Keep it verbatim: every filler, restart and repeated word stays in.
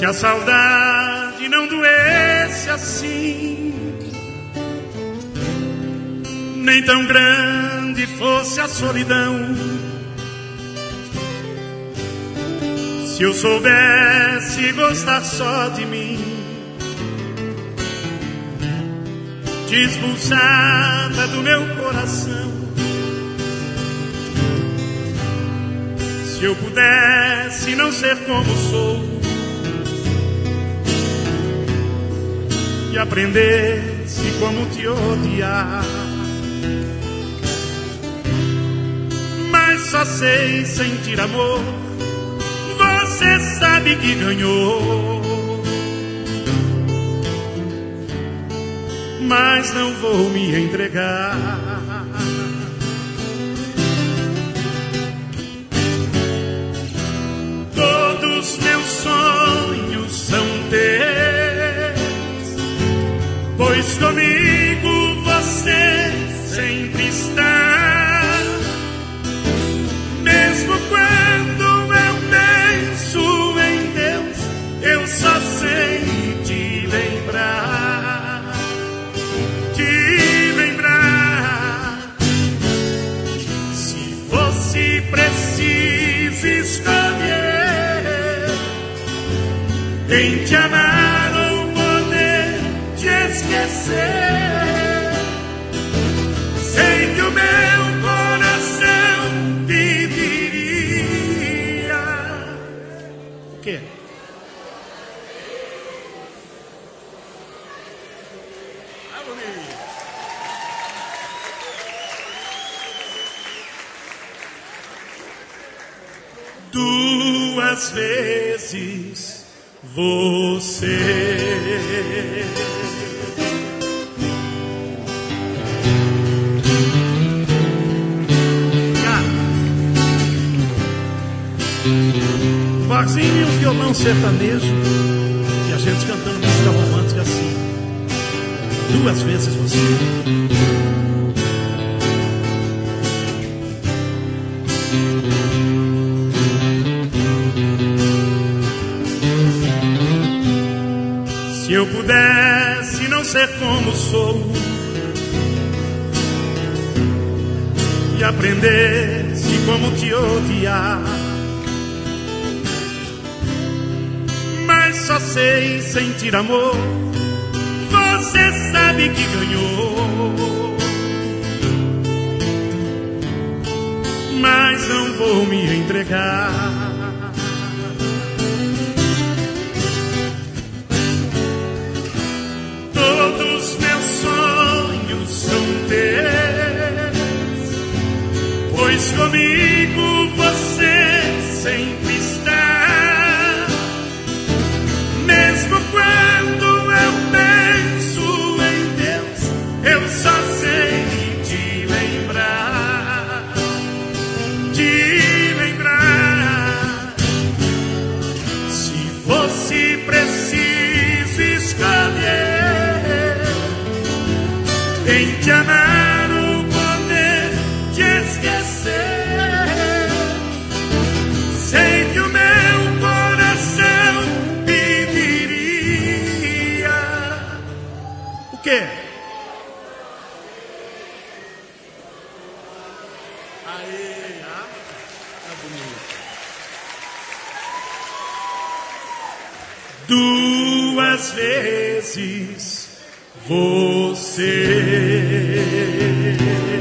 Se a saudade não doesse assim, nem tão grande fosse a solidão, se eu soubesse gostar só de mim, te expulsava do meu coração. Se eu pudesse não ser como sou e aprendesse como te odiar, mas só sei sentir amor. Você sabe que ganhou, mas não vou me entregar. Todos meus sonhos são teus, pois comigo você sempre está. Mesmo quando eu penso em Deus, eu só sei te lembrar, te lembrar. Se fosse preciso escolher em te amar ou poder te esquecer, sei que o meu coração pediria o quê? Duas vezes você. Um barzinho e um violão sertanejo e a gente cantando música romântica assim. Duas vezes você. Se eu pudesse não ser como sou e aprendesse como te odiar, mas só sei sentir amor. Você sabe que ganhou, mas não vou me entregar. Todos meus sonhos são teus, pois comigo você sempre está. Mesmo quando eu penso em Deus, eu só sei te lembrar, te lembrar. Se fosse preciso escolher em te amar ou poder te esquecer, sei que o meu coração pediria o quê? Aê, ah, tá bonito. Duas vezes você.